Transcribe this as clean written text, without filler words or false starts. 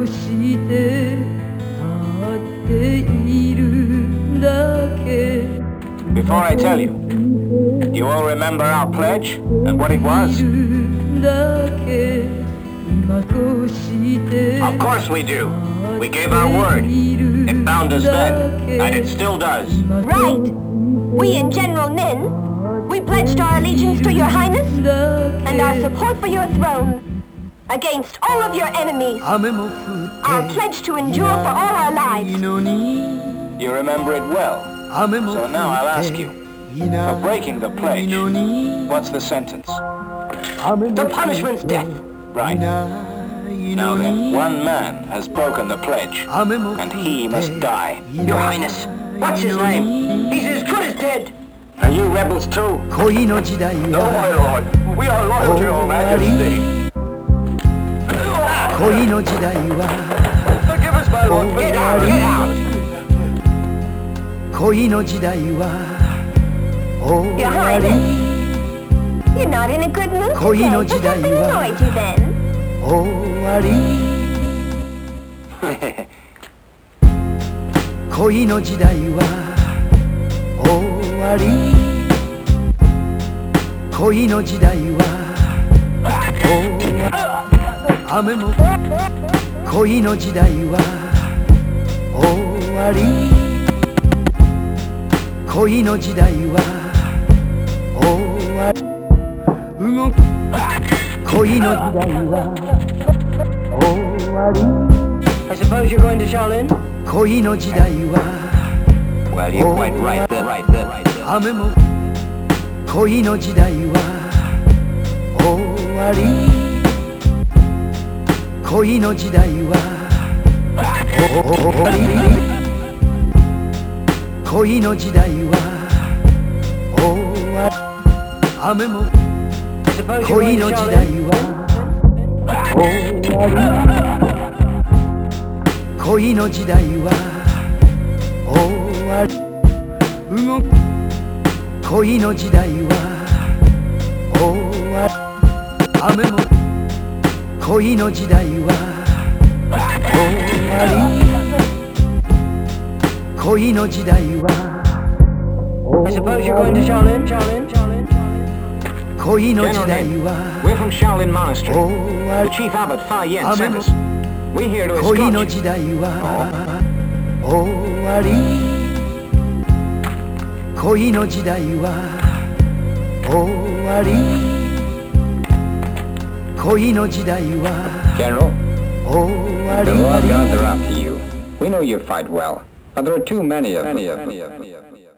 して立っているだけ Before I tell you, do you all remember our pledge and what it was? Of course we do. We gave our word. It bound us then, and it still does. Right. We in General Nin, we pledged our allegiance to your highness and our support for your throne against all of your enemies. Our pledge to endure for all our lives. You remember it well. So now I'll ask you, for breaking the pledge, what's the sentence? The punishment's death. Right. Now then, one man has broken the pledge, and he must die. Your highness, what's his name? He's as good as dead. Are you rebels too? No, my lord. We are loyal to your majesty. Forgive us, my lord. Get out, get out. Your highness, you're not in a good mood today. What annoyed you then? 恋の時代は終わり恋の時代は終わり雨も恋の時代は終わり恋の時代は終わり動く恋の時代は終わり I suppose you're going to Shaolin? 恋の時代は Well, you're quite right there, right there, right there. 雨も恋の時代は終わり恋の時代は終わり恋の時代は終わり雨も恋の時代は終わり恋の時代は終わり動く恋の時代は終わり雨も恋の時代は終わり恋の時代は I suppose you're going to Shaolin? 恋の時代 General は Nin, we're from Shaolin Monastery. 終わ The り chief abbot Fa Yen sent us. We're here to 恋の escort 時 you. 代は終わり恋の時代は終わり恋の時代は General, 終わ the Lord り gods are after you. We know you fight well, but there are too many of them.